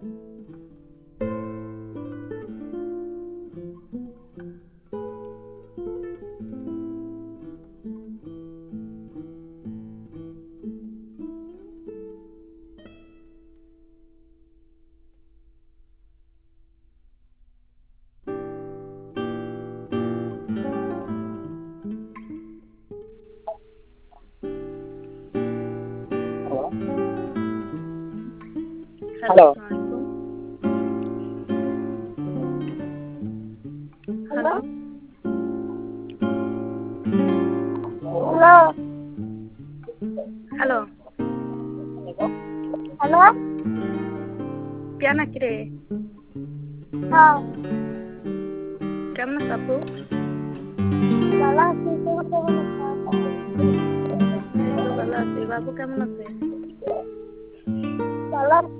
Hello. Hello. Hello. Hello. Hello. ಪ್ಯಾನ ಕಿರೆ ಹಾ ಕೆಮ್ಮನ ಸಾಪು বালা আছি তোর কেমন আছিস? এই তো ভালো আছি। বাবু কেমন আছে? বালা